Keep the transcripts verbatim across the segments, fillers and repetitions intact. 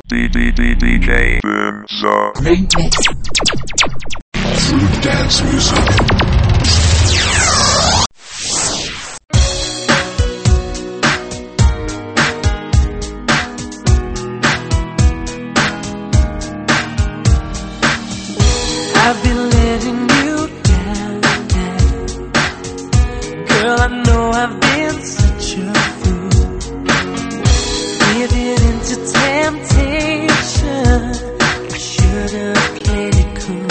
D D D D J Benza. Great mix. Through dance music. I've been letting you down, down. Girl, I know I've been such a fool, giving into temptation. I should have played it cool.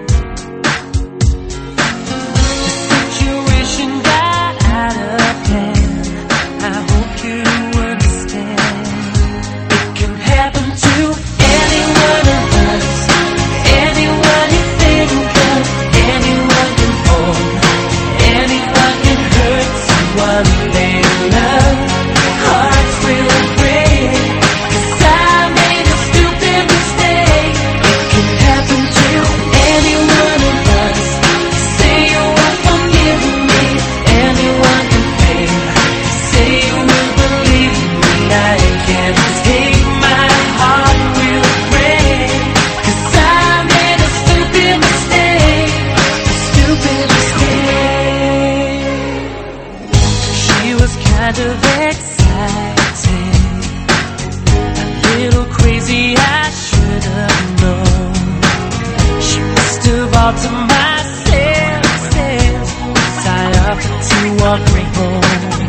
The situation got out of hand. I hope you understand. It can happen to any one of us. Anyone you think of, anyone can fall, anyone can hurt someone they love. Hearts will break, 'cause I made a stupid mistake. It can happen to any one of us. Say you won't forgive me, anyone can fail. Say you will believe me, I can't take my heart will break. 'Cause I made a stupid mistake, a stupid mistake. She was kind of exciting, a little crazy, I should have known. She must have altered my senses, 'cause I offered to walk me home.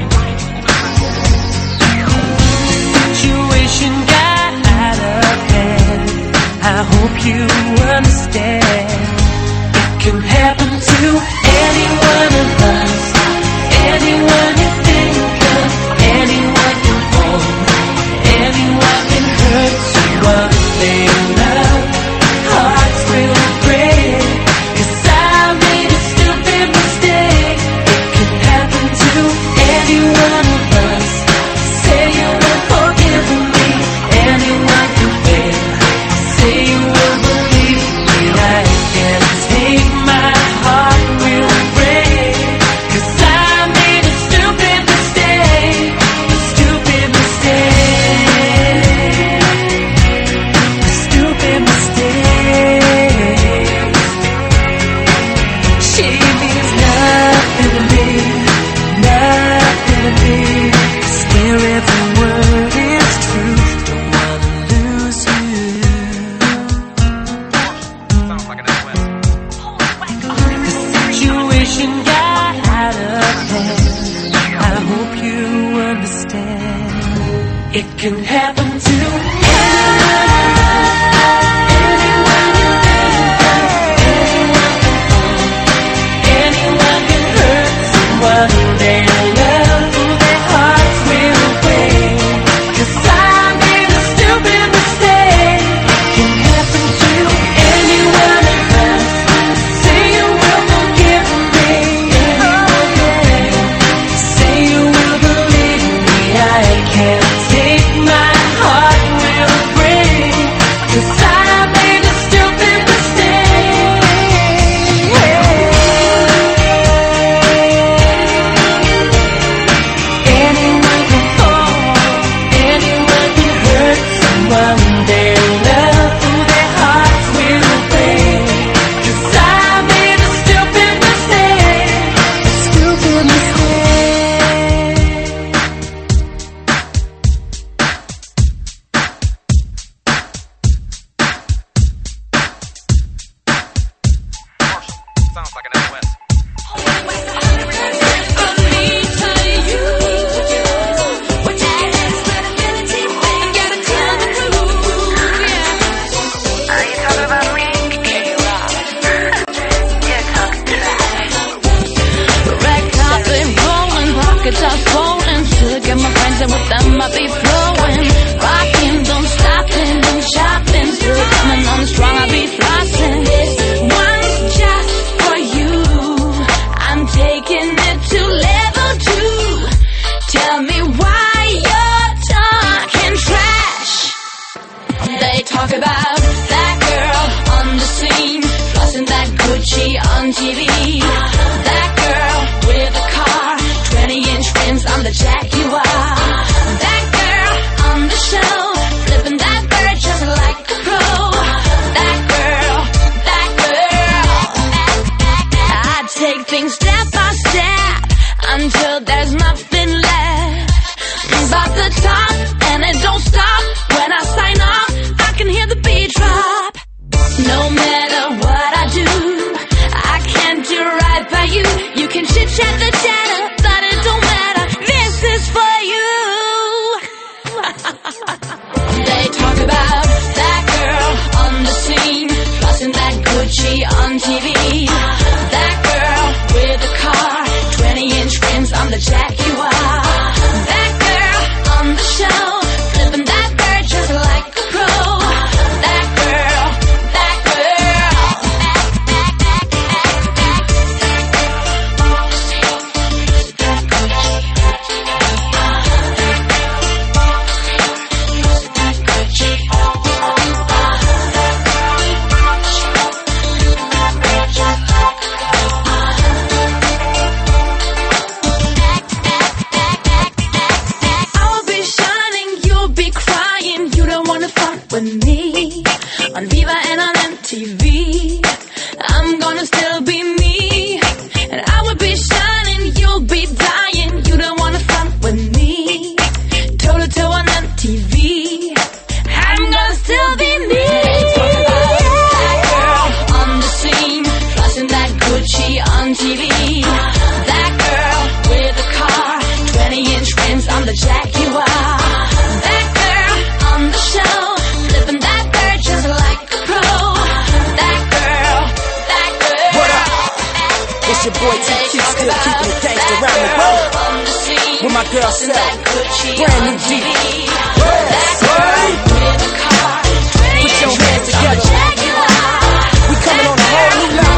The situation got out of hand. I hope you understand. It can happen to any one of us. Anyone you think of, anyone can fall, anyone can hurt someone they love. Hearts will break, 'cause I made a stupid mistake. It can happen to any one of us. Say you will forgive me, anyone can fail. Say you will believe me, I can't take my heart will break. 'Cause I made a stupid mistake, a stupid mistake, a stupid mistake. She means nothing to me, nothing to me. Swear every word is true, don't wanna lose you. Sounds like an S O S. The situation got out of hand. I hope you understand. It can happen to anyone you think of, anyone can fall, anyone can hurt someone they love. Their hearts will break, 'cause I made a stupid mistake. It can happen to any one of us. Say you will forgive me, anyone can. Say you will believe me, I can't take my heart will break. 'Cause I made a stupid mistake. Anyone can fall, anyone can hurt someone they love. Their hearts will break. 'Cause I made a stupid mistake, a stupid mistake. Sounds like an S O S. Are swollen to get my friends and with them I be flowing, rocking, don't stopping, shopping, still coming on strong, I be flossing. This one's just for you. I'm taking it to level two. Tell me why you're talking trash. They talk about that girl on the scene, flossing that Gucci on T V. That girl with a car, twenty inch rims on the Jaguar. That girl on the show, flipping that bird just with me on Viva and on M T V. I'm gonna still be me, and I will be shining, you'll be dying. You don't wanna front with me, toe to toe on M T V. I'm gonna still be me. That girl on the scene, flossing that Gucci on T V. That girl with a car, twenty inch rims on the Jaguar. That girl on the show, flipping that bird just like a pro. That girl, that girl. What up? It's your boy T Q, still keeping it gangsta around the world. With my girl Sarah, brand new G. That girl with a car, Put your hands together. We coming on a whole new level.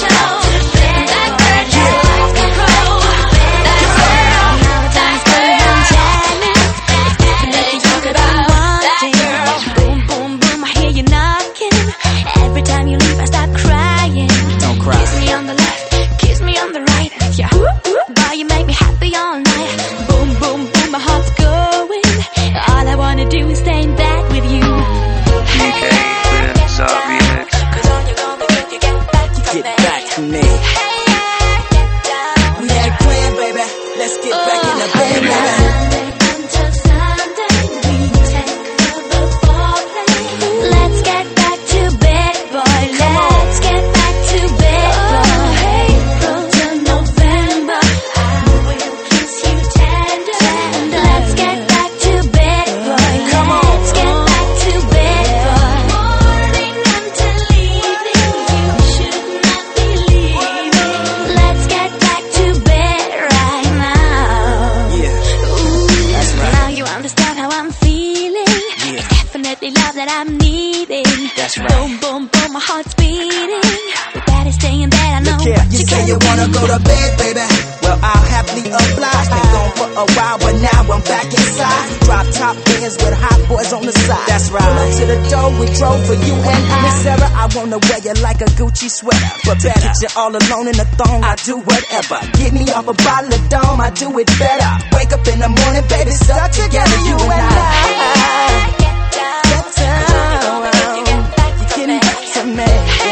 Sweater, but better. You're all alone in the thong, I do whatever. Get me off a bottle of Dome, I do it better. Wake up in the morning, baby, stuck together, you and I. Get down, you're getting back to me.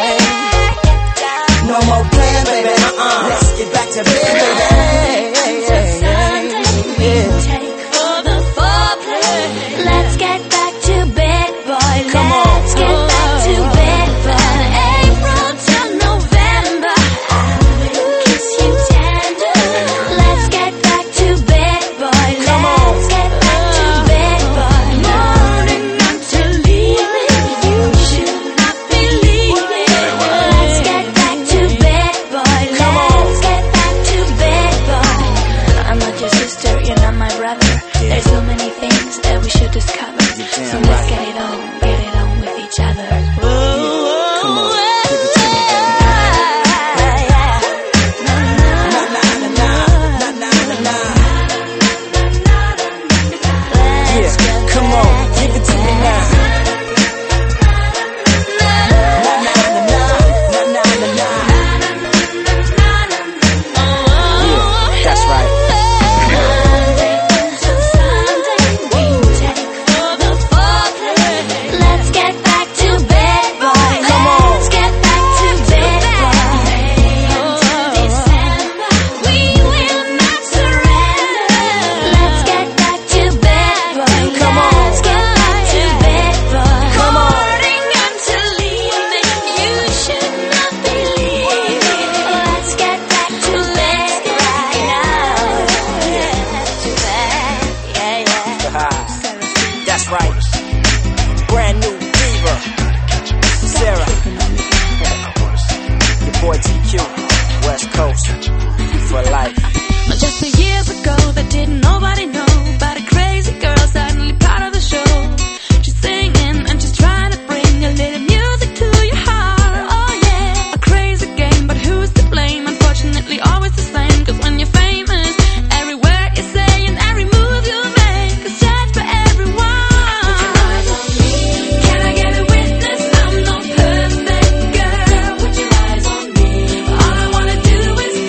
No more playing, baby, uh-uh. Let's get back to bed, baby. Let's get back to bed, boy. Let's get back to bed, boy.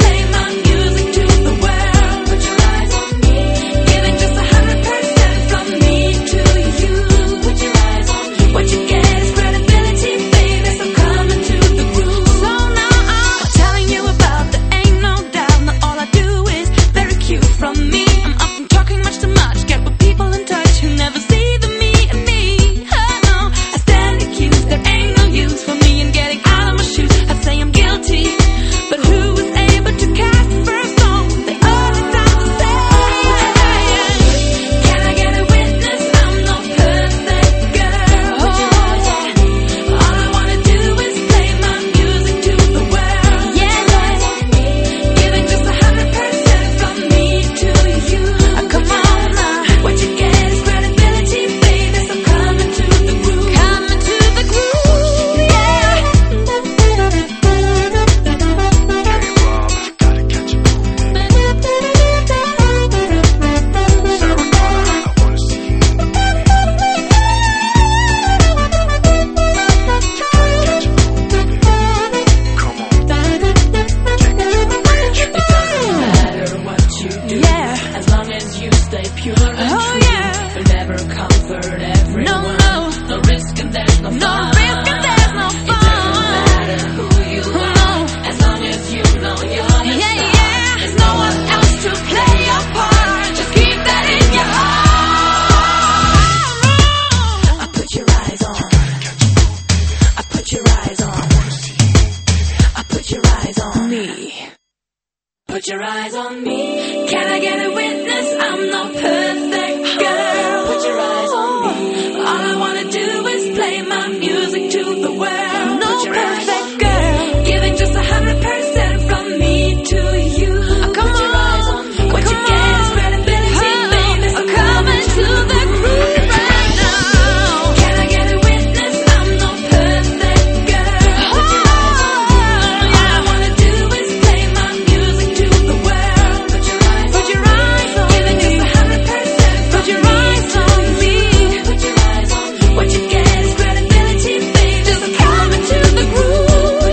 From Put your eyes on me. Can I get a witness? I'm no perfect girl. Put your eyes on me. All I wanna do is play my music to the world. No Put your perfect eyes on girl. Me. Giving just a hundred percent from me to you. Oh, come Put your on. Eyes on me. What come you get is credibility, oh, baby. So come into the groove right now. Can I get a witness? I'm no perfect girl. Put your eyes on me. All I wanna do is play my music to the world. Put your eyes Put your on eyes on Giving me. Just a hundred percent. Put your eyes on me. Put your eyes on me. What you get is credibility, baby. Just come into the groove.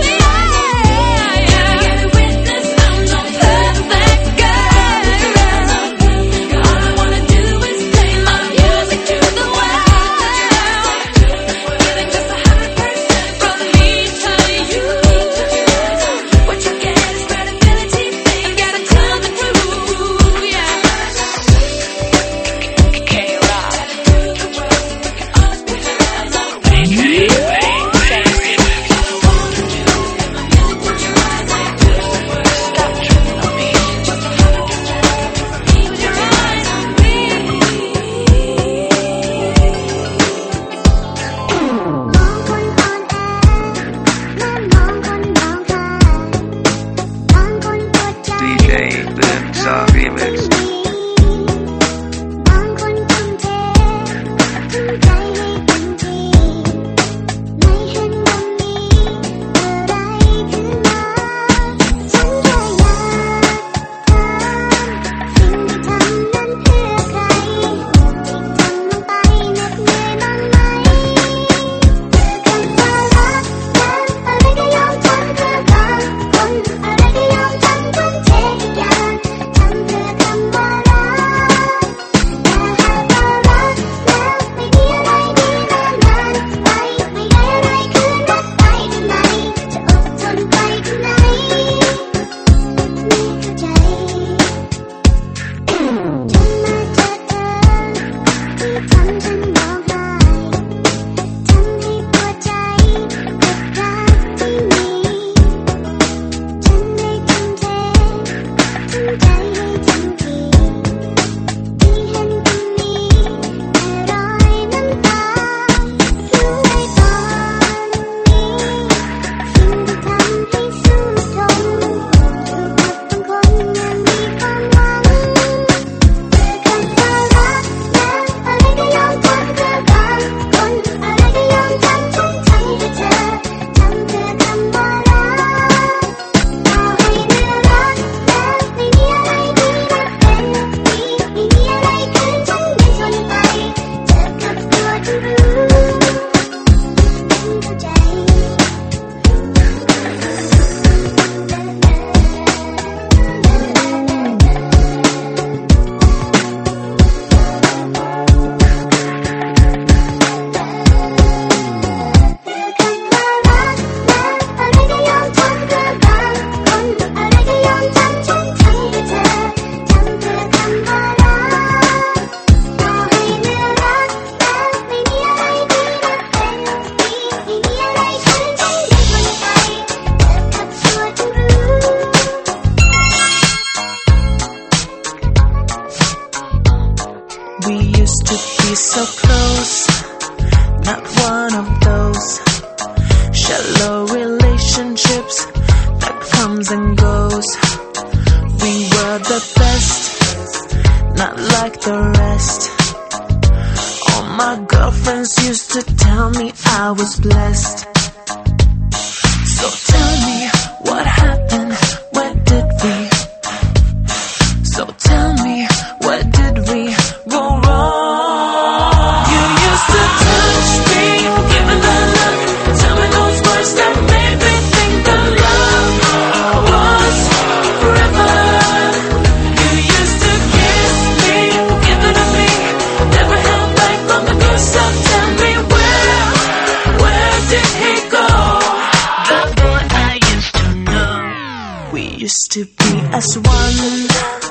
To be as one,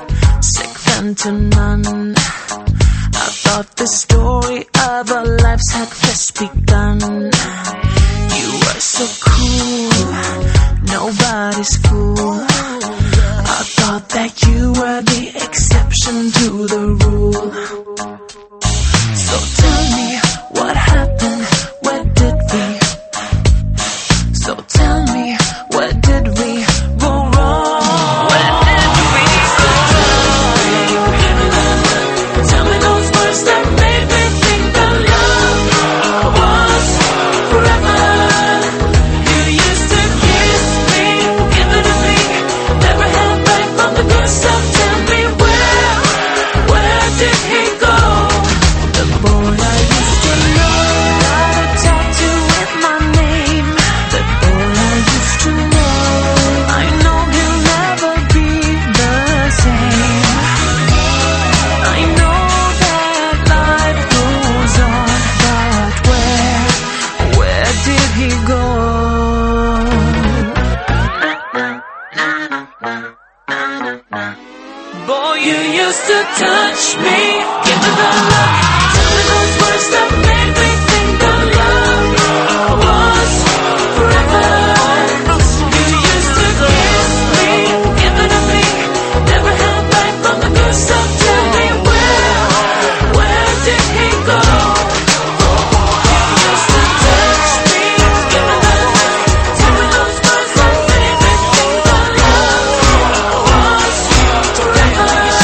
second to none. I thought the story of our lives had just begun. You were so cool, nobody's fool. I thought that touch me, give me the look. Tell me those words that made me think the love was forever. You used to kiss me, give it to me, never held back from the good stuff. Tell me where, where did he go? You used to touch me, give me the look. Tell me those words that made me think the love was forever.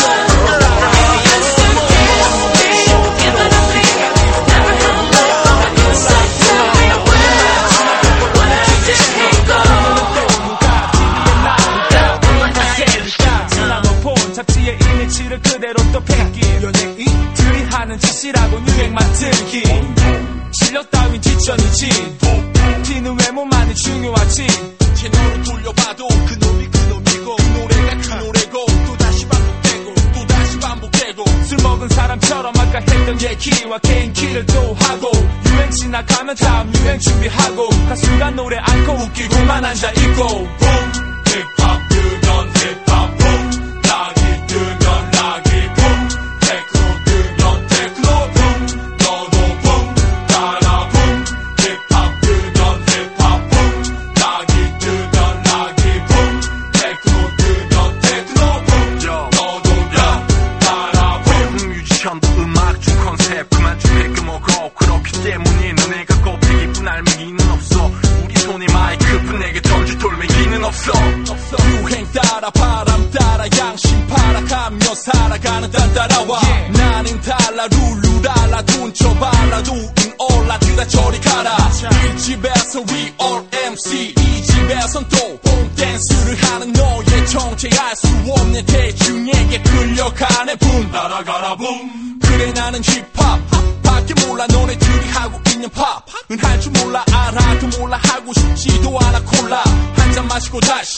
잡지의 이미지를 그대로 또 뺏기 연예인들이 하는 짓이라고 유행만 들기 실력 따윈 뒷전이지 튀는 외모만이 중요하지 채널을 돌려봐도 그 놈이 그 놈이고 그 노래가 그 노래고 또다시 반복되고 또다시 반복되고 술 먹은 사람처럼 아까 했던 얘기와 개인기를 또 하고 유행 지나가면 다음 유행 준비하고 가수가 노래 않고 웃기고만 앉아있고 붐 힙합 뜨면 힙합 붐 락이 뜨면 락이 붐 테크노 뜨면 테크노 붐 너도 붐 따라 붐 힙합 뜨면 힙합 붐 락이 뜨면 락이 붐 테크노 뜨면 테크노 붐 너도 야 따라 붐 뮤지션도 음악 중 컨셉 그만 좀 획 먹어 그렇기 때문에 너네가 껍데기뿐 알맹이는 없어 우리 손에 마이크뿐 내게 던질 돌멩이는 없어 유행 따라 바람 따라 양심 팔아가며 살아가는 단 따라와 yeah. 나는 달라 룰루랄라 돈 쳐발라 도인 올라 뒤다 저리 가라 이 집에서 we all 엠씨 이 집에선 또 홈댄스를 하는 너의 정체할 수 없는 대중에게 끌려가네 붐 따라가라 붐 그래 나는 힙합 밖에 몰라 너네들이 하고 있는 팝은 할 줄 몰라 알아도 몰라 하고 싶지도 않아 콜라 한잔 마시고 다시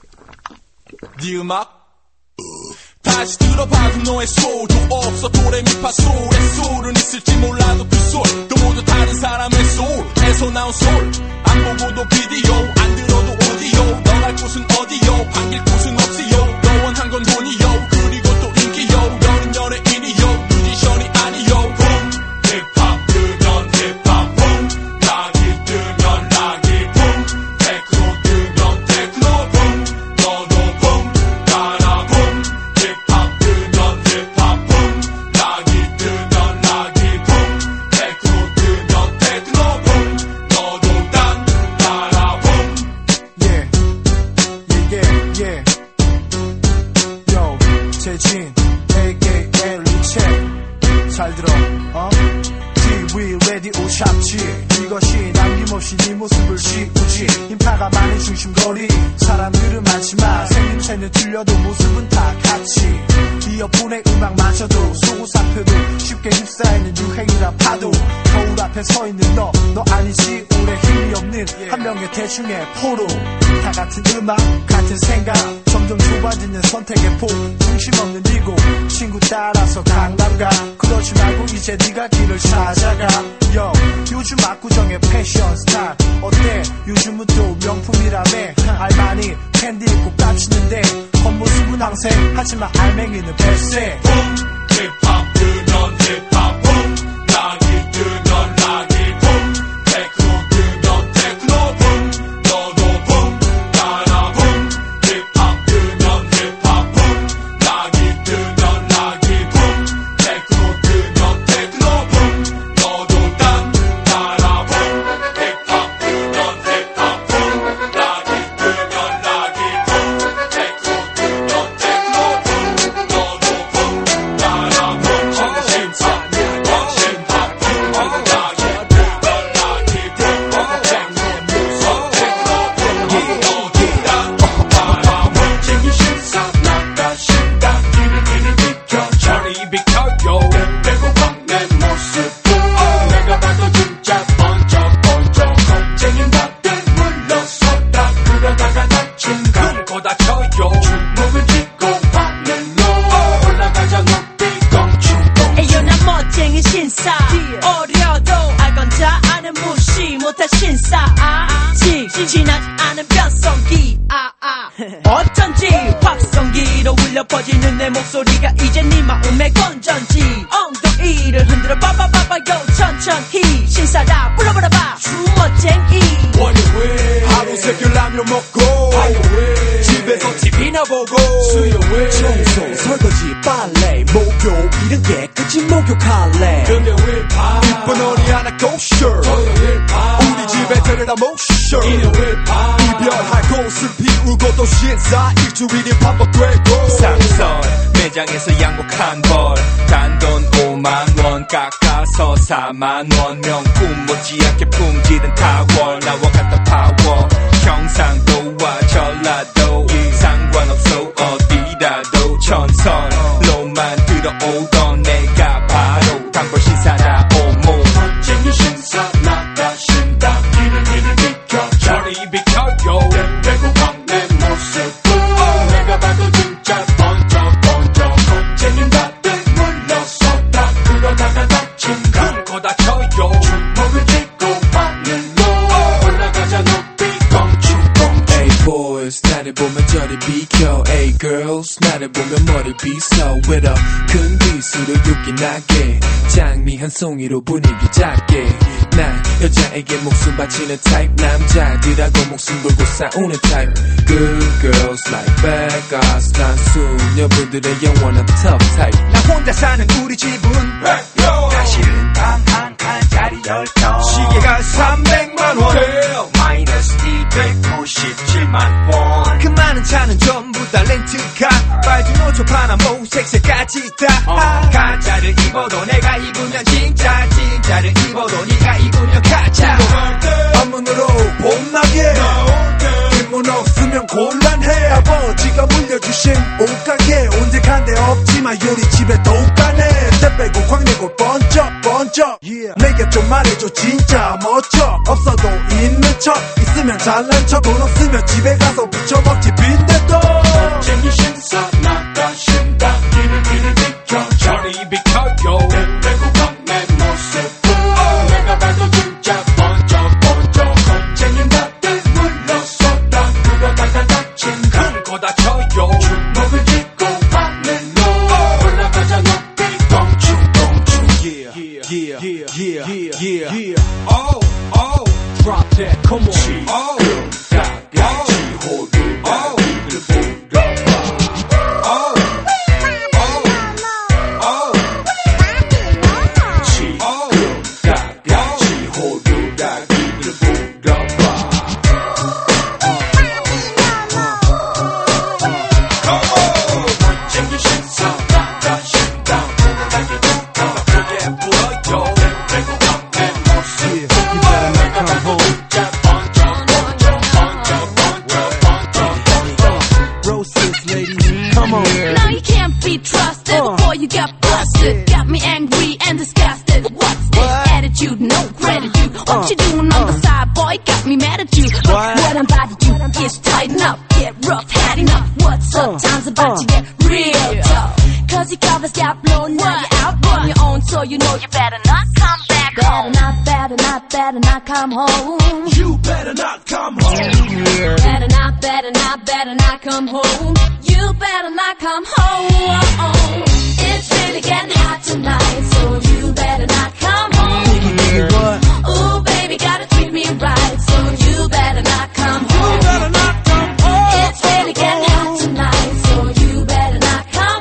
네 음악 다시 들어봐도 너의 소도 없어 도레미파솔의 솔은 있을지 몰라도 그 솔도 모두 다른 사람의 솔에서 나온 솔 안 보고도 비디오 안 들어도 오디오 너 갈 곳은 어디요 반길 곳은 없지요 너 원한 건 돈이요 그리고 또 인기요 너는 연예인이요 뮤지션이 아니요 붐 힙합 뜨면 힙합 붐 락이 뜨면 락이 붐 테크노 뜨면 테크노 붐 너도 붐 따라 붐 힙합 뜨면 힙합 붐 락이 뜨면 락이 붐 테크노 뜨면 테크노 붐 너도 딴 따라 붐 yeah yeah yeah yeah yo 재진 에이케이에이 리체 잘 들어 어? 티비 라디오 샵지 이것이 남김없이 네 모습을 씌우지 인파가 많은 중심거리 사람들은 많지만 생김새는 틀려도 모습은 다 같이 이어폰의 음악마저도 소고사표도 쉽게 휩싸이는 유행이라 파도 거울 앞에 서 있는 너 너 아니지 오래 힘이 없는 한 명의 대충의 포로 다 같은 음악 같은 생각 점점 좁아지는 선택의 폭 중심 없는 이곳 친구 따라서 강남가 그러지 말고 이제 네가 길을 찾아가 Yo, 요즘 압구정의 패션 스타일 어때 요즘은 또 명품이라며 알마니 캔디 입고 깝치는데 겉모습은 항생 하지만 알맹이는 별세 붐 힙합 뜨면 힙합 붐 락이 뜨면 락이 붐 테크노 뜨면 테크노 붐 너도 붐 따라 붐 힙합 뜨면 힙합 붐 락이 뜨면 락이 붐 테크노 뜨면 테크노 붐 너도 딴 따라 붐 힙합 뜨면 힙합 붐 락이 뜨면 락이 붐 테크노 뜨면 테크노 붐 너도 붐 따라 붐 심사 심파 붐 락이 뜨면 락이 붐 장면 무서 테크노 붐 너도 딴 따라 붐 지금 심사 나가 심다 길을 길을 비켜 저리 비켜요 빼고 박는 모습도 내가 봐도 진짜 번쩍 번쩍 겁쟁인 밥들 물러서다 그러다가 다친 감고 다쳐요 몸을 짚고 받는 너 올라가자 높이 멈추고 에요 난 멋쟁이 신사 어려도 알건 다 아는 무시 못할 신사 아직 지나지 않은 변성기 아아 어쩐지 팝 공기로 울려 퍼지는 내 목소리가 이제 네 마음의 건전지 엉덩이를 흔들어 봐봐봐봐요 천천히 신사다 불러버려봐 주머쟁이 월요일 하루 세끼 라면 먹고 화요일 집에서 티비나 보고 수요일 청소 설거지 빨래 목요일은 깨끗이 목욕할래 금요일 밤 이쁜 어리 하나 고쇼 토요일 밤 우리 집에 데려다 모쇼 일요일 밤 이별할 곳을 비우고 또 신사 일주일이 반복되고 상설 매장에서 양복 한 벌 단돈 오만 원 깎아서 사만 원 명품 못지않게 품질은 타월 나와 같은 파워 경상도와 전라도 상관없어 어디라도 전설로만 들어오던 내가 바로 단벌 신사다 오모 멋쟁이 신사 나가신다 길을 길을 비켜 저리 비켜요 댐대고 광내 모습 내가 봐도 진짜 번쩍 번쩍 겁쟁인 다들 물러서다 그러다가 다친 큰 거 다쳐요 주먹을 쥐고 하늘로 올라가자 높이 껑충껑충 Hey boys 나를 보면 저리 비켜 Hey girls 나를 보면 머리 빗어 with a 큰 기술로 욕이 나게 장미 한 송이로 분위기 잡게 난 여자에게 목숨 바치는 타입 남자들하고 목숨 걸고 싸우는 타입 Good girls like bad guys 난 수녀분들의 영원한 tough type 나 혼자 사는 우리 집은 사실은 방 한 칸짜리 열평 시계가 삼백만 원 마이너스 이백구십칠만 원 그 많은 차는 전부 다 렌트카 빨주 노초 파나모 색색까지 다 가짜를 입어도 내가 입으면 진짜 진짜를 입어도 네가 입으면 가짜 한문으로 봄나게 뒷문 없으면 곤란해 아버지가 물려주신 옷가게 언제 간 데 없지만 요리집에 똑가네 때 빼고 광내고 번쩍 번쩍 yeah. 내게 좀 말해줘 진짜 멋져 없어도 있는 척 있으면 잘난 척 돈 없으면 집에 가서 부쳐먹지 빈대떡 멋쟁이 신사 나가신다 길을 길을 비켜 저리 비켜요 댐대고 광내 모습 내가 봐도 진짜 번쩍 번쩍 겁쟁인 다들 물러서다 그러다가 다친 큰 거 다쳐요 주먹을 쥐고 하늘로 올라가자 높이 껑충껑충 Yeah yeah yeah yeah yeah yeah Oh oh Drop that come on Oh 가가지 호두가 이를 보러봐 Oh oh oh 지 가가지 호두가 이를 보러봐 멋쟁이 신사 나가신다 나게 좋다 크게 불어요 댐대고 광내 모습 내가 봐도 진짜 번쩍 번쩍 번쩍 번쩍 번쩍 번쩍 Roses, ladies, come on. No, you can't be trusted Uh. before you get busted. Got me angry and disgusted. What's this attitude? No gratitude. What you doing on the side, boy? Got me mad at you. What? What I'm about to do is tighten up, get rough, had enough. What's up? Uh. Time's about Uh. to get real tough. Cause your covers got blown, now you're out on your own, so you know you better not come back Better home. not, better not, better not come home. You better not come home Better not, better not, better not come home. You better not come home. It's really getting hot tonight, so you better not come home. Ooh, baby, gotta treat me right, so you better not come home. better not come home It's really getting hot tonight, so you better not come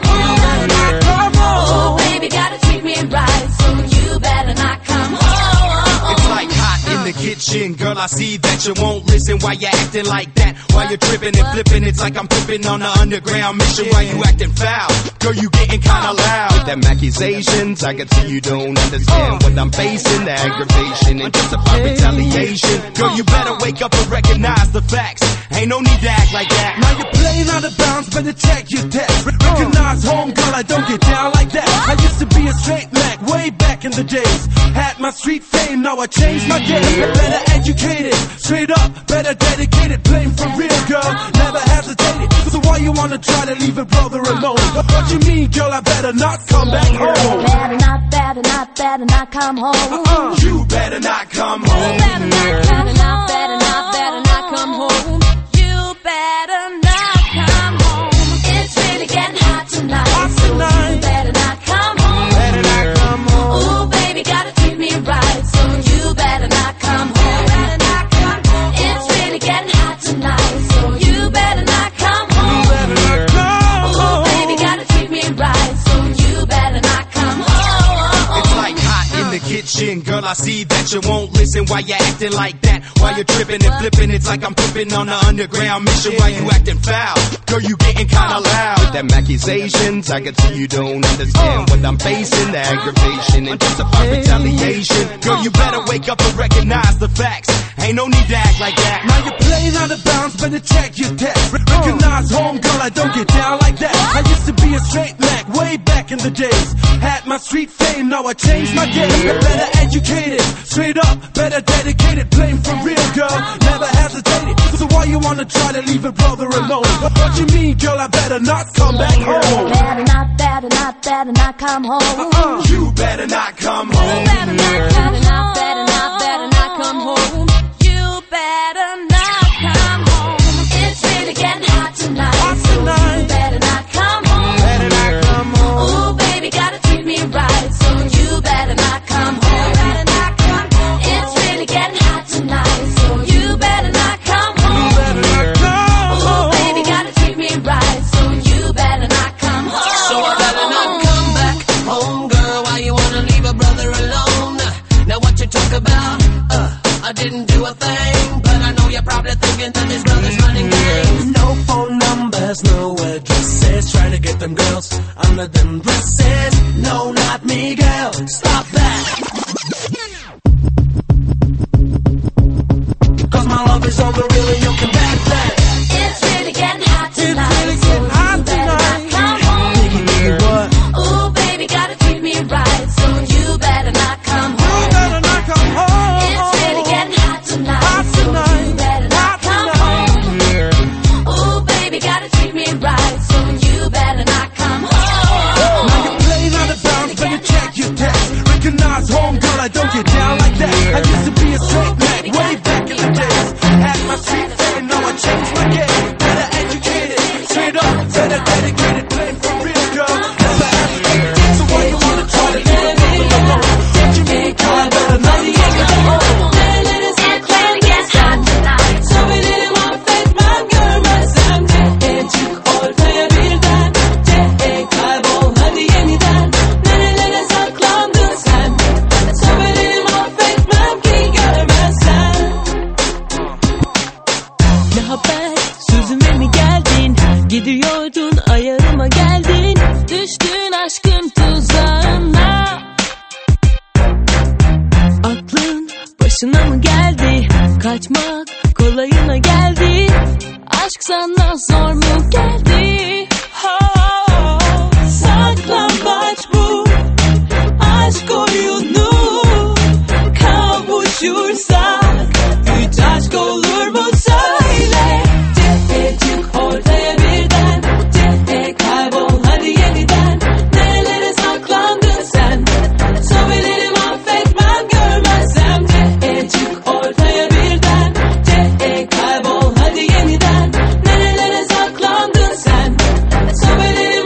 home. Ooh, baby, gotta treat me right, so you better not come home. It's like hot in the kitchen, girl. I see that you won't listen. Why you acting like that? Why you tripping and flipping? It's like I'm flipping on the underground mission. Why you acting foul? Girl, you getting kinda loud. With them accusations, I can see you don't understand what I'm facing. The aggravation and just about retaliation. Girl, you better wake up and recognize the facts. Ain't no need to act like that. Now you're playing out of bounds, better check your text. Recognize home, girl, I don't get down like that. I used to be a straight leg way back in the days. Had my street fame, now I changed my game. Better educated, straight up, better dedicated. Blame for real, girl, never hesitated. So why you wanna try to leave a brother alone? What you mean, girl, I better not come back home. Better not, better not, better not come home. Uh-uh. You better not come home. Better not, better not, better not, better not come home. You better not come home. It's I see that you won't listen. Why you acting like that? Why you tripping and flipping? It's like I'm tripping on the underground mission. Why you acting foul? Girl, you getting kinda loud. With them accusations, I can see you don't understand what I'm facing. The aggravation and justified retaliation. Girl, you better wake up and recognize the facts. Ain't no need to act like that. Now you're playing out of bounds, better check your text. Recognize home, girl, I don't get down like that. I used to be a straight Mac way back in the days. Had my street fame, now I changed my game. Better educated, straight up, better dedicated. Blame for real, girl, never hesitated. So why you wanna try to leave a brother alone? What you mean, girl, I better not come back home. Better not, better not, better not come home. Uh-uh. You better not come home. You better not, better not, better not, better not come home. You better not come home. It's really getting hot tonight. Hot So tonight. you better not come home. Better not come home. Ooh, baby, gotta treat me right. So you better not come home. Better not come home. It's really getting hot tonight. So you better not come home. Better not come Ooh, home. baby, gotta treat me right. So you better not come home. So I better not come back home, girl. Why you wanna leave a brother alone? Now what you talk about? Uh, I didn't do a thing, but I know you're probably thinking that this brother's running games. No phone numbers, no addresses. Trying to get them girls under them dresses. No, not me, girl. Stop that. Cause my love is on the real and you can back that. It's really getting hot tonight. It's really getting hot You better tonight. not come home. Nigga, nigga, what? Ooh, baby, gotta treat me right. So you better not come You home. better not come home. It's really getting hot tonight. Hot So tonight. you better not Hot come tonight. home. Ooh, baby, gotta treat me right. So you better not come home. Now you're playing out of bounds, better check your text. Recognize home, girl, I don't get down like that. I used to be a straight Mac way back in the days. Had my street fame, now I changed my game. Better educated, straight up, better dedicated. Blame for real, girl, never hesitated. So why you wanna try to leave a brother alone? What you mean, girl, I better not come home. It's really getting hot tonight. So we didn't want fake man görmezsem de çık ortaya birden de kaybol hadi yeniden nerelere saklandın sen so we didn't want fake man ki görmezsen ne haber sözüme mi geldin gidiyordun ayağıma geldin düştün aşkın tuzağına aklın başına mı geldi? Kaçmak kolayına geldi. Aşk sana zor mu geldi? Oh, saklambaç bu aşk oyunu. Kavuşursak üç aşk olur mu söyle? De çık ortaya birden de kaybol hadi yeniden nerelere saklandın sen? Söylerim affetmem görmezsem de çık ortaya birden de kaybol hadi yeniden nerelere saklandın sen? Söylerim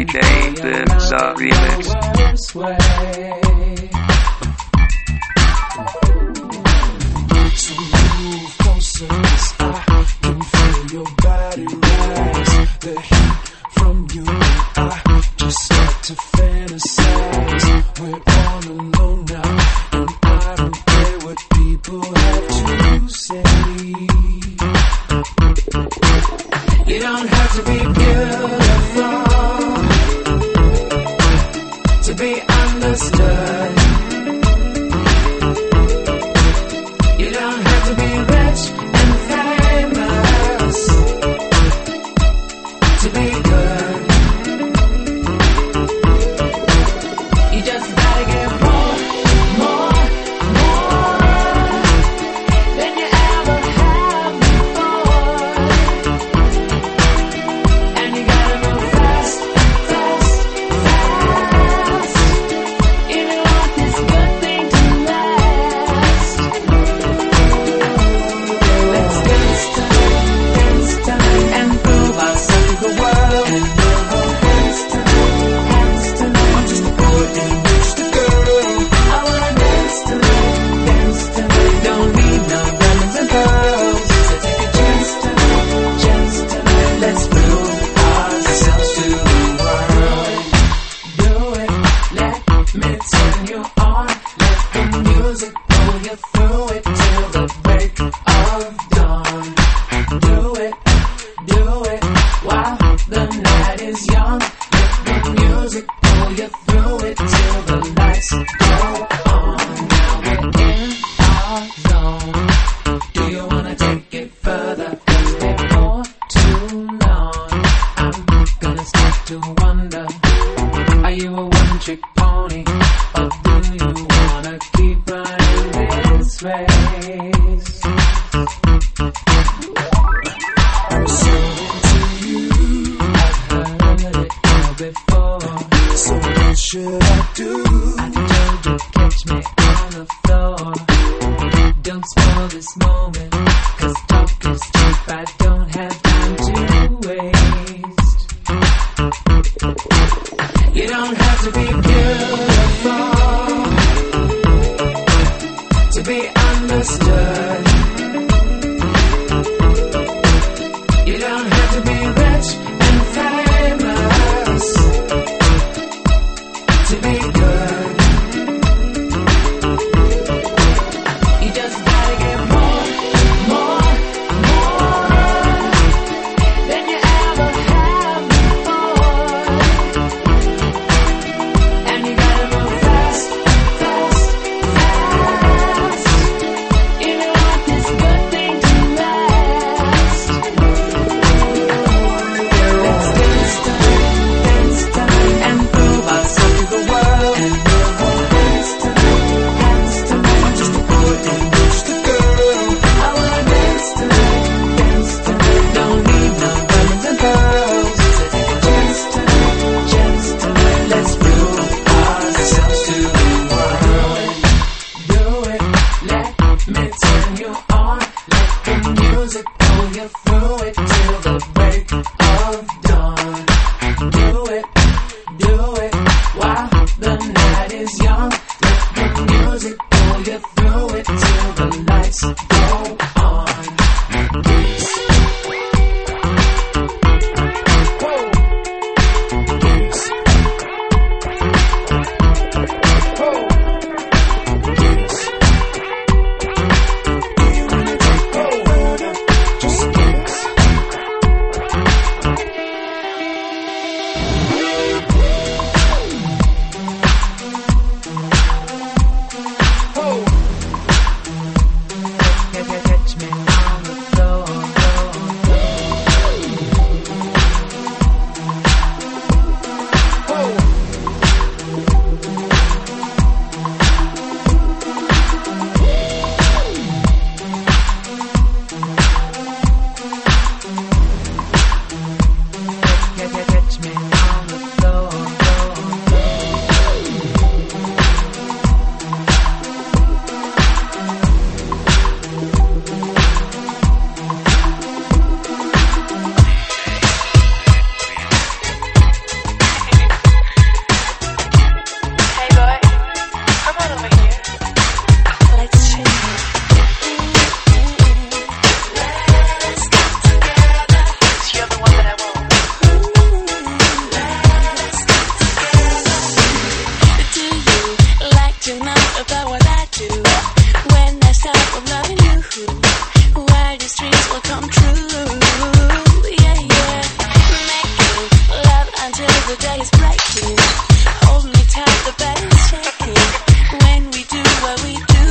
K Benza Remix. So move closer, 'cause I can feel your body rise. The heat from you and I just start to fantasize. We're all alone now, and I don't care what people have to say. You don't have to be beautiful to be understood. You don't have to be rich and famous to be good. You just gotta get more, more, more than you ever have before. And you gotta move fast, fast, fast if you want this good thing to last. Let's dance time, dance time, and prove ourselves to the world. And dance time, dance time, I'm just a boy and you're just a girl. I wanna dance time, dance time, don't need no diamonds and pearls. So take a chance time, chance time, let's prove ourselves to the world. Do it, let me turn you on. Let the music pull you through it till the break of dawn. Do it, do it while the night is young. Let the music pull you through it till the lights go on. Now we're in our zone. Do you wanna take it further? Cause before too long, I'm gonna start to wonder, are you a one-trick pony? Or do you wanna keep running this race? I'm so into you, I've heard it all before. So what should I do? I told you catch me on the floor. Don't spoil this moment, 'cause talk is cheap, I don't have time to waste. You don't have to be beautiful to be understood. You don't have to be rich and famous to be good. You just gotta get more, more, more than you ever have before. And you gotta move fast, fast, fast if you day is breaking. Hold me tight, the bed is shaking. When we do what we do,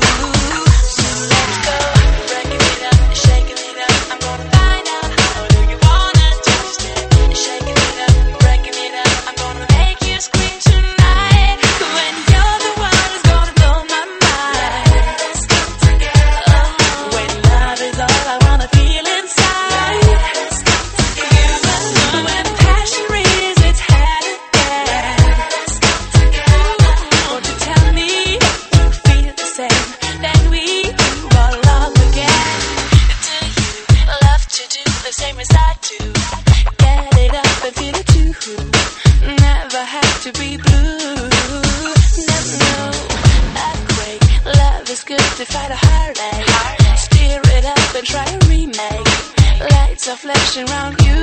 so let's go. Breaking it up, shaking it up. I'm gonna find out how do you wanna twist it. Shaking it up, breaking it up. I'm gonna make you scream tonight. When you're the one who's gonna blow my mind. Let's come together. Oh, when love is all I wanna feel inside. Let's come together. When passion rears its head again. Let's come together. Won't you tell me you feel the same? Then we do our love again. Do you love to do the same as I do? Get it up and feel it too. Never have to be blue. Never know. Earthquake. Love is good to fight a heartache. Steer it up and try a remake. Lights are flashing around you.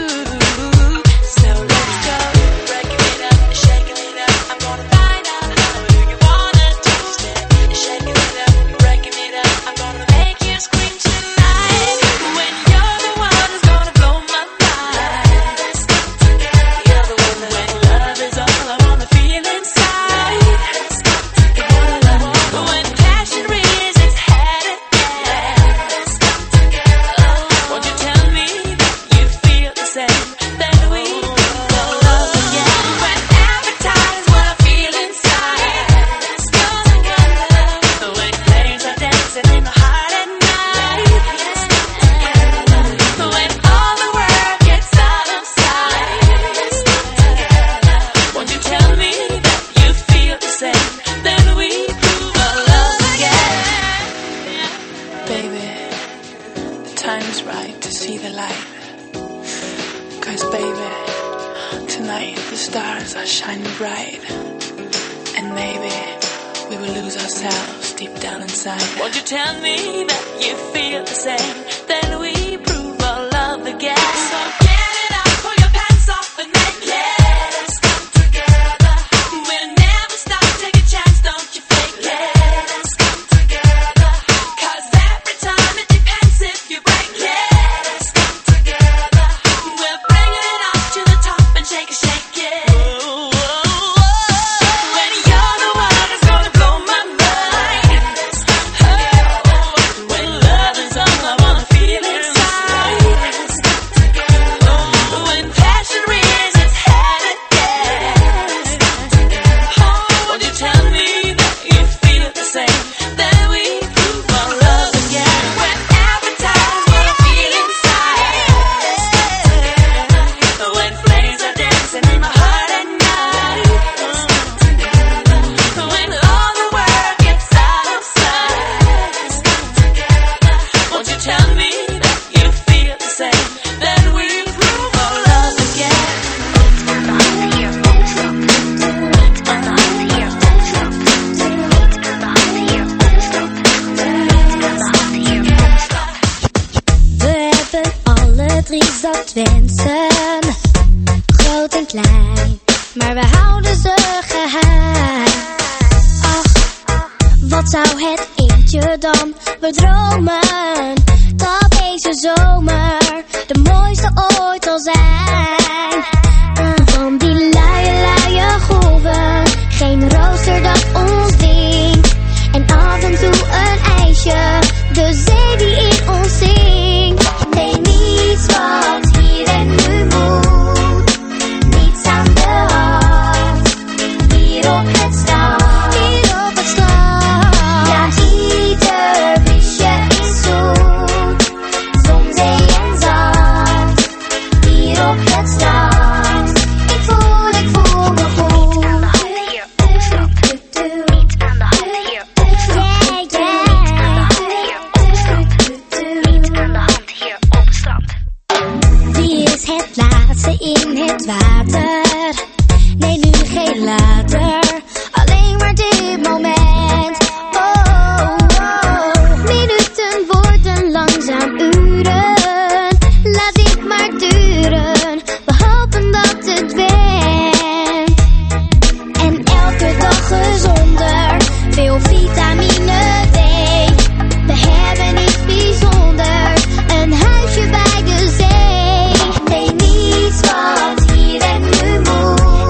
So let's go. Breaking it up, shaking it up. I'm gonna find out how do you wanna twist it. Shaking it up, breaking it up. I'm gonna make you scream tonight. When you're the one who's gonna blow my mind. Let's come together. You're the one when love is all I wanna feel inside. Let's come together. When passion rears its head again. Let's come together. Won't you tell me that you feel the same? Then we will love again. When advertise what I feel inside. Let's go together. When flames are dancing in my heart at night. Let's come together. When all the world gets out of sight. Let's come together. Won't you tell me that you feel the same? Then we prove our love again. Baby, the time's right to see the light. Cause baby, tonight the stars are shining bright. And maybe we will lose ourselves deep down inside. Won't you tell me that you feel the same? Then we prove our love again. So get it out, pull your pants off and naked. Let's come together. We'll never stop, take a chance, don't you fake it. Let's come together. Cause every time it depends if you break it. Let's come together. We're bringing it up to the top and shake it, shake it. When you're the one who's gonna blow my mind. Let's come together. When love is all I wanna feel inside. Let's come together. When passion rears its head again. Let's come together. Won't you tell me that you feel the same? Then we prove our love again. When advertise what I feel inside. Let's come together. When flames are dancing in my heart at night. Let's come together. When all the world gets out of sight. Let's come together. Won't you tell me that you feel the same? Then we prove our love again. We hebben alle drie zat wensen, groot en klein, maar we houden ze geheim. Ach, wat zou het eentje dan bedromen, dat deze zomer de mooiste ooit zal zijn. Van die luie, luie golven, geen rooster dat ons dwingt. En af en toe een ijsje, de zee die in ons zingt. Nee, niets wat hier en nu moet, niets aan de hand. Hier op het strand, hier op het strand. Ja, ieder briesje is zoet, zon, zee en zand. Hier op het strand, ik voel, ik voel me goed. Niets aan de hand hier op het strand. Niets aan de hand hier op het strand. Niets aan de hand hier op het strand. Niets aan de hand hier op het strand. Wie is het laatste in het water? Nee, nu geen later, alleen maar dit moment. Oh, oh. Minuten worden langzaam uren, laat dit maar duren. We hopen dat het went. En elke dag gezonder, veel vitamine D. We hebben niets bijzonders, een huisje bij de zee. Nee, niets wat hier en nu moet,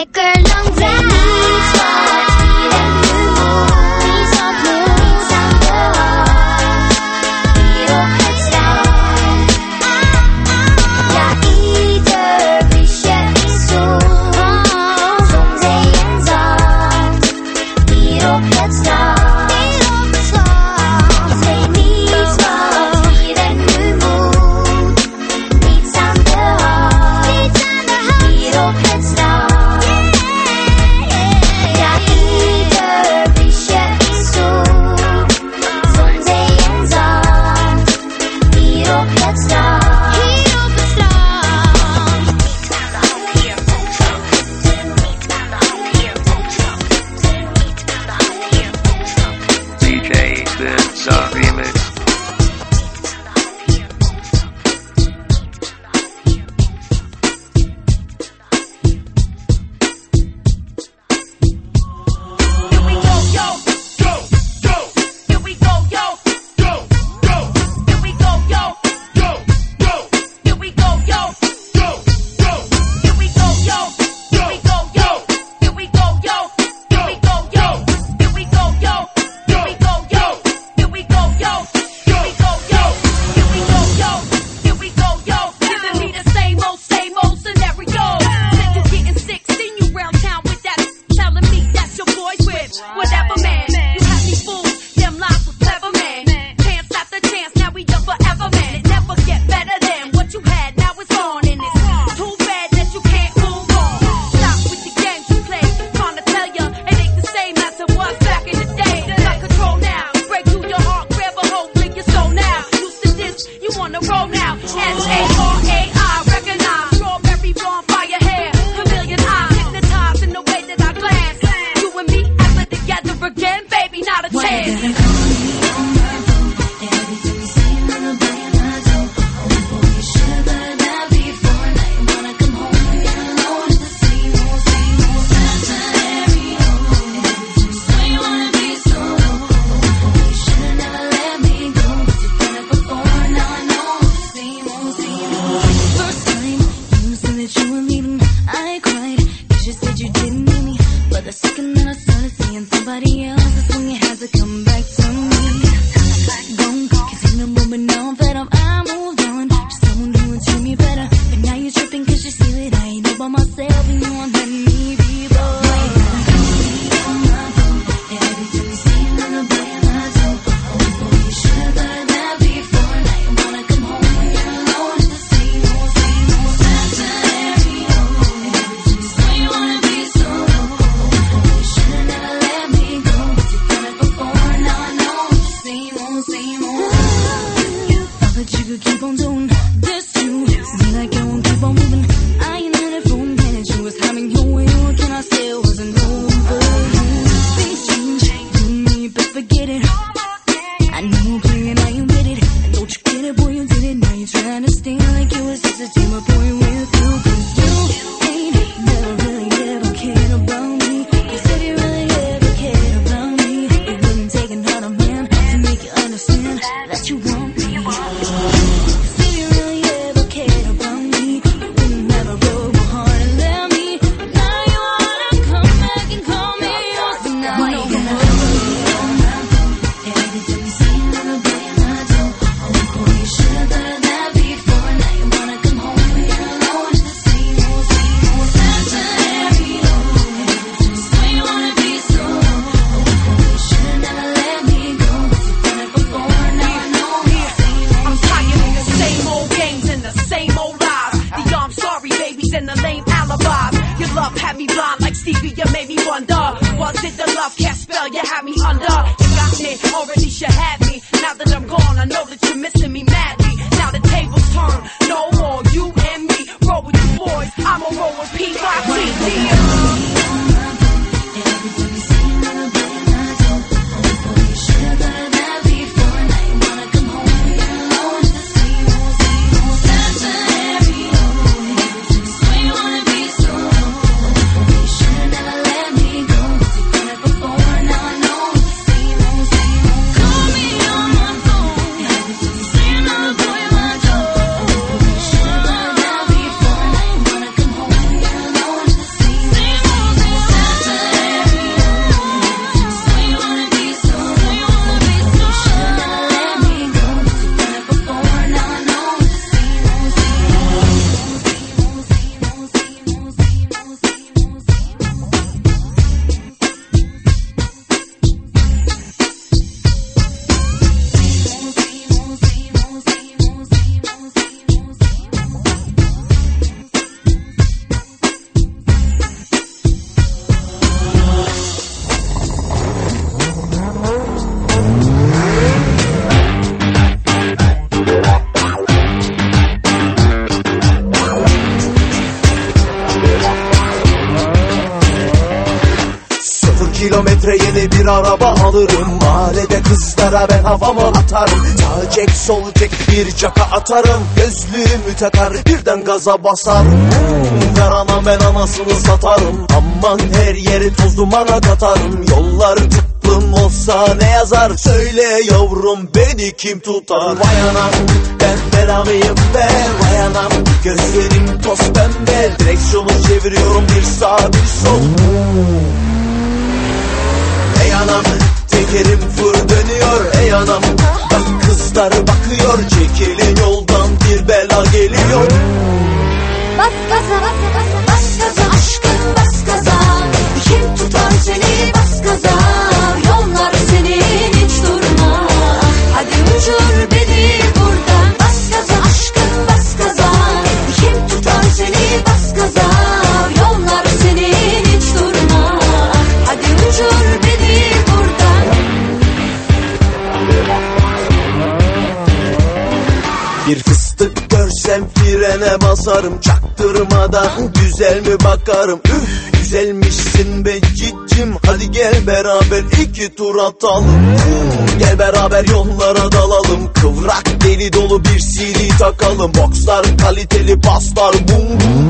Same Şifre yeni bir araba alırım. Mahallede kızlara ben havamı atarım. Sağ çek sol çek bir caka atarım. Gözlüğümü takar birden gaza basarım. Ver ana ben anasını satarım. Aman her yeri toz dumana katarım. Yollar tıklım olsa ne yazar? Söyle yavrum beni kim tutar? Vay anam ben belamıyım be. Vay anam gözlerim toz pembe. Direksiyonu çeviriyorum bir sağ bir sol. Ey anam tekerim fır dönüyor. Ey anam bak kızlar bakıyor. Çekilin yoldan bir bela geliyor. Bas gaza, bas gaza, bas gaza, aşkım bas gaza. Kim tutar seni bas gaza? Yollar senin hiç durma. Hadi uçur beni buradan. Bas gaza, aşkım bas gaza. Kim tutar seni bas gaza? Yollar senin hiç durma. Hadi uçur beni buradan. Bir fıstık görsem frene basarım. Çaktırmadan güzel mi bakarım. Üf güzelmişsin be cicim. Hadi gel beraber iki tur atalım. Gel beraber yollara dalalım. Kıvrak deli dolu bir C D takalım. Boxlar kaliteli baslar bum bum.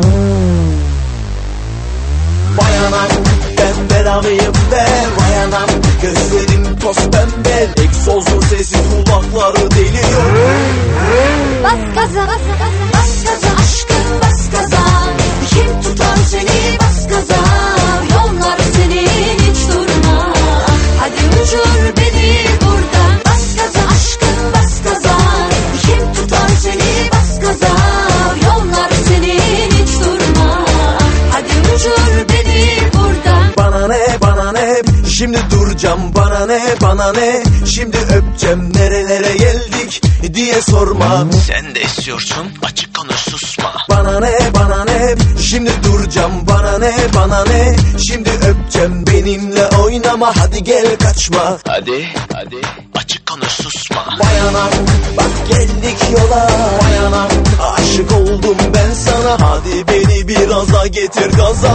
Vay anam ben belamıyım be. Vay anam gözlerim toz pembe. Egzozun sesi kulakları deliyor. Bas gaza, bas gaza, bas gaza, aşkım bas gaza. Kim tutar seni bas gaza? Yollar senin hiç durma. Hadi uçur beni buradan. Bas gaza, aşkım bas gaza. Kim tutar seni bas gaza? Yollar senin hiç durma. Hadi uçur beni buradan. Bana ne bana ne şimdi duracağım. Bana ne bana ne şimdi öpeceğim. Nerelere geldik diye sorma. Sen de istiyorsun açık konuş susma. Bana ne bana ne şimdi duracağım. Bana ne bana ne şimdi öpeceğim. Benimle oynama hadi gel kaçma. Hadi hadi açık konuş susma. Vay anam bak geldik yola. Vay anam aşık oldum ben sana. Hadi beni biraz daha getir gaza.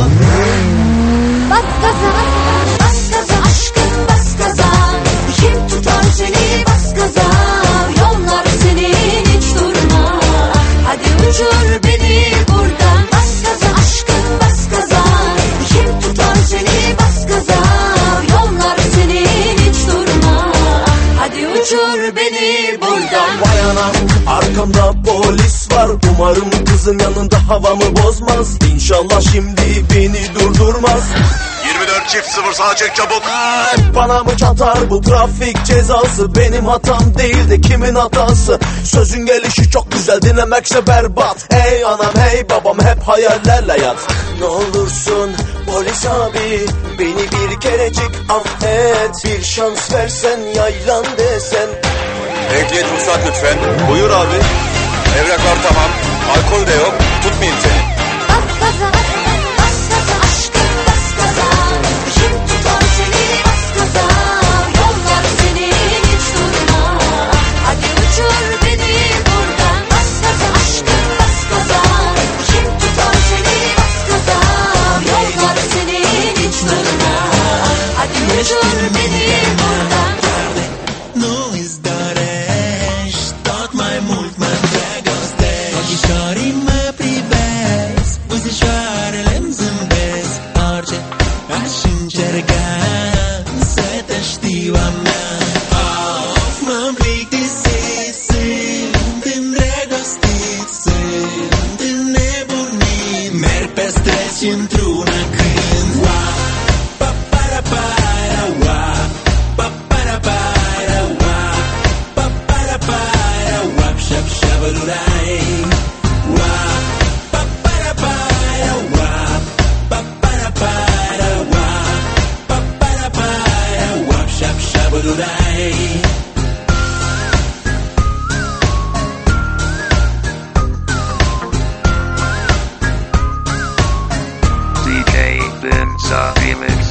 Bas gaza, bas gaza, aşkım bas gaza. Kim tutar seni bas gaza? Yollar senin hiç durma. Hadi uçur beni buradan. Bas gaza, aşkım bas gaza. Kim tutar seni bas gaza? Yollar senin hiç durma. Hadi uçur beni buradan. Vay anam arkamda polis var. Umarım kızın yanında havamı bozmaz. İnşallah şimdi beni durdurmaz. yirmi dört çift sıfır sağa çek çabuk. Bana mı çatar bu trafik cezası? Benim hatam değil de kimin hatası? Sözün gelişi çok güzel dinlemekse berbat. Hey anam hey babam hep hayallerle yat. Ne olursun polis abi beni bir kerecik affet. Bir şans versen yaylan desen. Ehliyet ruhsat lütfen. Buyur abi. Evraklar tamam. Alkol de yok. Tutmayayım seni. Bas gaza, bas gaza, aşkım bas gaza. Kim tutar seni bas gaza? Yollar senin hiç durma. Hadi uçur beni buradan. Bas gaza, aşkım bas gaza. Kim tutar seni bas gaza? Yollar senin hiç durma. Hadi uçur beni buradan. Nu izdorești tot mai mult mă îndrăgostesc. Ochișorii mă privesc, buzișoarele-mi zâmbesc. Orice aș încerca să te știu a mea. Of, m-am plictisit, sunt îndrăgostit, sunt înnebunit. Merg pe străzi și într-una cânt. Wa, pa, para, para, wa, pa, para, para, wa, pa, para, para, wa, shab, shabalurai. Wa, pa, para, para, wa, pa, para, para, wa, pa, para, para, wa, shab, shabalurai. D J Benza Remix.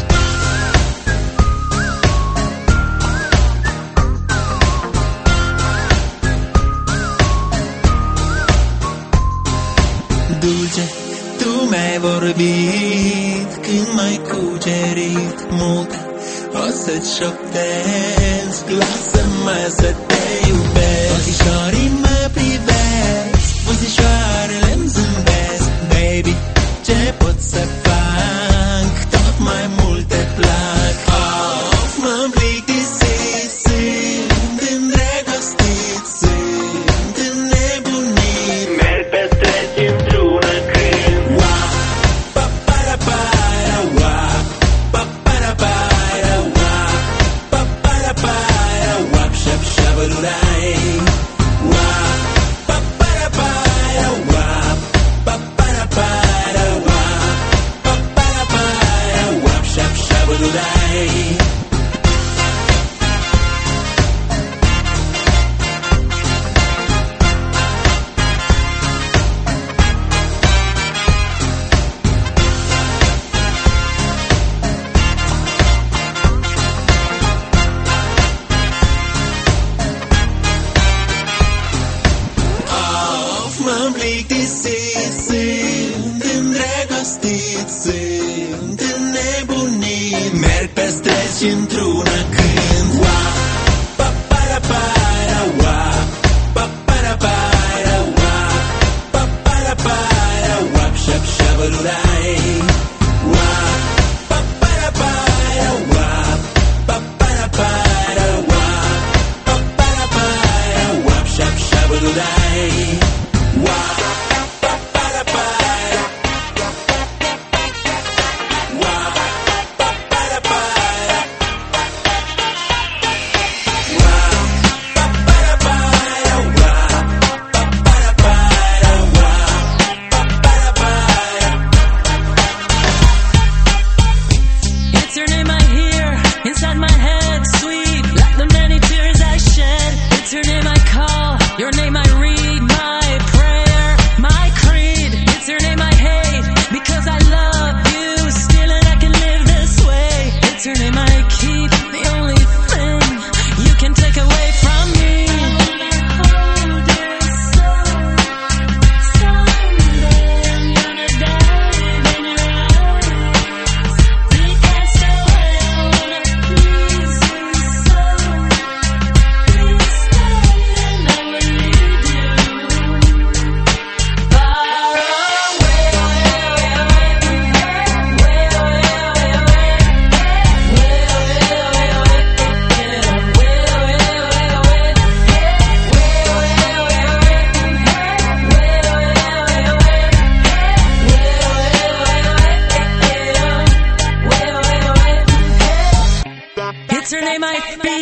Dulce, tu mi-ai vorbit când m-ai cucerit. Multe O să-ți șoptesc, lasă-mă să te iubesc. Ochișorii mă privesc, buzișoarele-mi zâmbesc. Baby, ce pot să fac? Tot mai mult te plac. Of, m-am plictisit, sunt îndrăgostit, sunt înnebunit. Merg pe străzi într-una când wa, pa para para wa, pa para para wa, pa para para wa, shap shabalurai. Wa, pa para para wa, pa para para wa, pa para para wa, shap shabalurai. M-am plictisit, sunt îndrăgostit, sunt înnebunit. Merg pe străzi într-una când wa, pa para para wa, pa para para wa, pa para para wa, shap shabalurai. Wa, pa para para wa, pa para para wa, pa para para wa, shap shabalurai. It's your name I hear inside my head, sweet like the many tears I shed. It's your name I call, your name I read, my prayer, my creed. It's your name I hate because I love you still and I can live this way. It's your name I keep, the only thing you can take away from me. It's her name I feel.